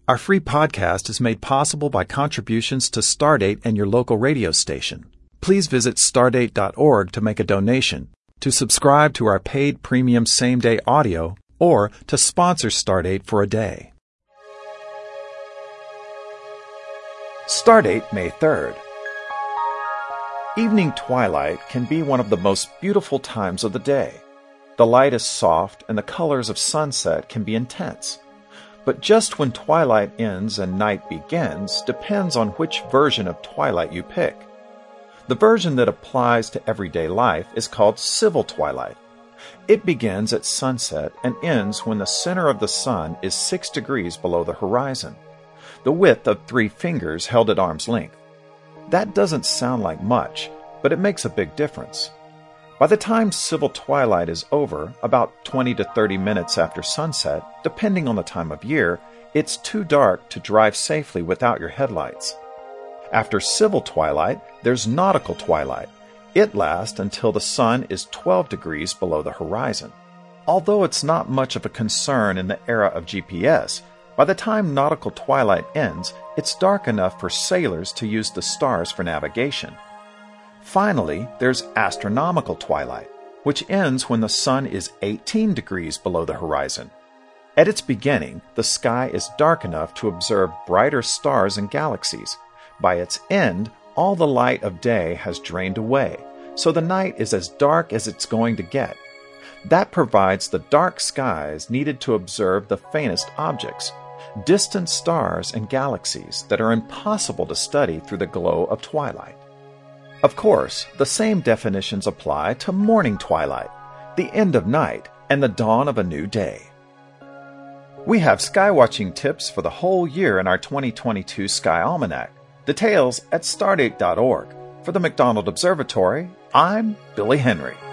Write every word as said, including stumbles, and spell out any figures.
Our free podcast is made possible by contributions to Stardate and your local radio station. Please visit stardate dot org to make a donation, to subscribe to our paid premium same-day audio, or to sponsor Stardate for a day. Stardate, May third. Evening twilight can be one of the most beautiful times of the day. The light is soft and the colors of sunset can be intense. But just when twilight ends and night begins depends on which version of twilight you pick. The version that applies to everyday life is called civil twilight. It begins at sunset and ends when the center of the sun is six degrees below the horizon, the width of three fingers held at arm's length. That doesn't sound like much, but it makes a big difference. By the time civil twilight is over, about twenty to thirty minutes after sunset, depending on the time of year, it's too dark to drive safely without your headlights. After civil twilight, there's nautical twilight. It lasts until the sun is twelve degrees below the horizon. Although it's not much of a concern in the era of G P S, by the time nautical twilight ends, it's dark enough for sailors to use the stars for navigation. Finally, there's astronomical twilight, which ends when the sun is eighteen degrees below the horizon. At its beginning, the sky is dark enough to observe brighter stars and galaxies. By its end, all the light of day has drained away, so the night is as dark as it's going to get. That provides the dark skies needed to observe the faintest objects, distant stars and galaxies that are impossible to study through the glow of twilight. Of course, the same definitions apply to morning twilight, the end of night, and the dawn of a new day. We have skywatching tips for the whole year in our twenty twenty-two Sky Almanac. Details at stardate dot org. For the McDonald Observatory, I'm Billy Henry.